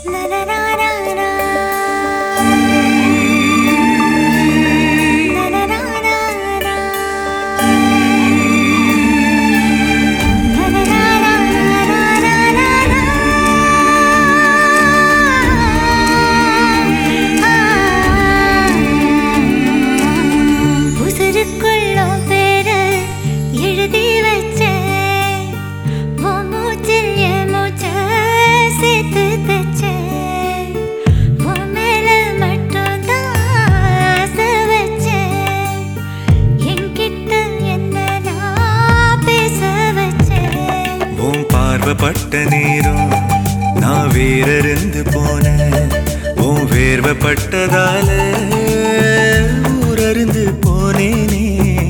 பட்ட நேரம் நான் வேறறிந்து போனேன். உன் வேர்வப்பட்டதால ஊரறிந்து போனேனே.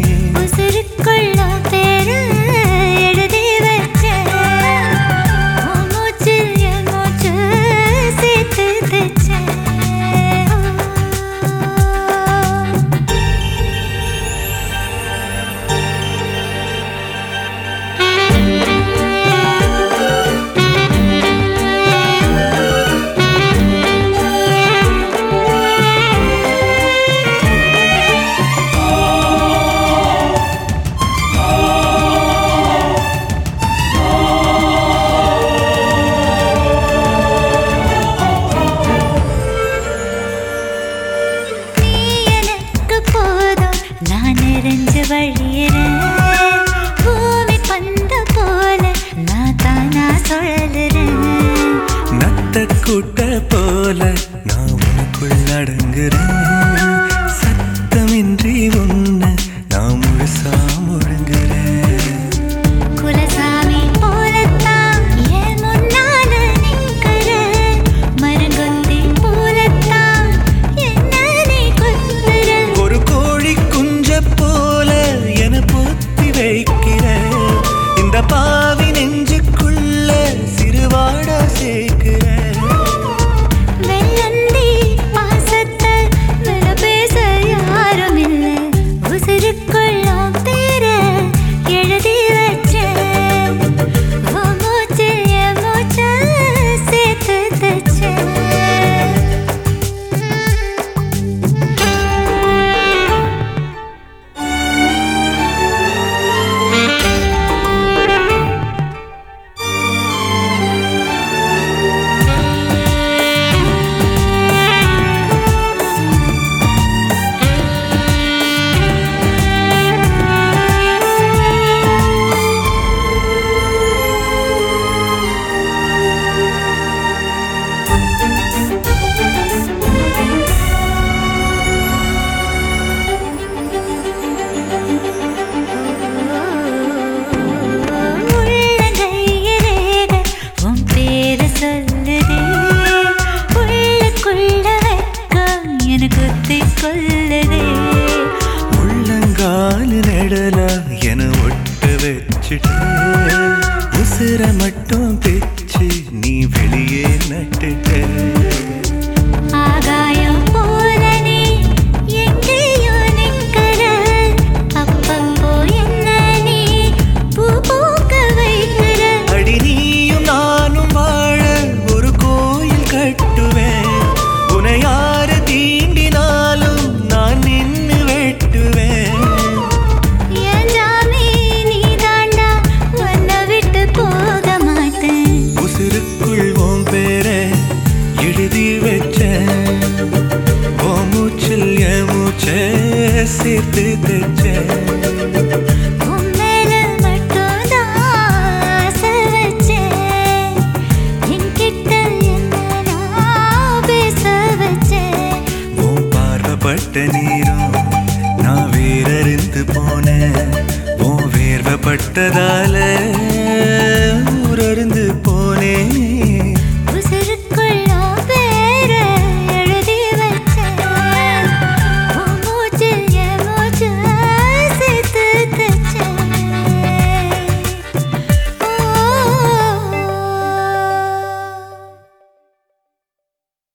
கூட்ட போல நான் உனக்குள் அடங்குறேன். சத்தமின்றி உன்னை நான் முழுசா முழுங்குறேன். குலசாமி போலத்தான் என் முன்னால நிக்கிற, மரங்கொத்தி போலத்தான் என்ன நீ கொத்துற. ஒரு கோழி குஞ்ச போல என பொத்தி வைக்கிற. இந்த பாவி நெஞ்சுக்குள்ள சிறுவாடா சேர்க்கிற. உள்ளங்கால் நடலா என ஒட்ட வச்சுட்டு உசுர மட்டும் பிச்சு நீ வெளியே நட்டுட்ட. ஆகாயம் போல நீ எங்கேயோ நிக்கிற, அப்பப்போ என்ன நீ பூ பூக்க வைக்கிற. அடி நீயும் நானும் வாழ ஒரு கோயில் கட்டுவேன். உன்னை யாரு தீண்டினாலும் நான் நின்னு வெட்டுவேன். என் ஜாமி நீ தாண்டா, உன்னை விட்டு போக மாட்டேன். உசுருக்குள் உன் பேரை எழுதி வச்சேன். உன் மூச்சில் என் மூச்சை சேர்த்து தைச்சேன். பட்ட நீரும் நான் வேறறிந்து போனேன். உன் வேர்வப்பட்டதால ஊரறிந்து போனேன்.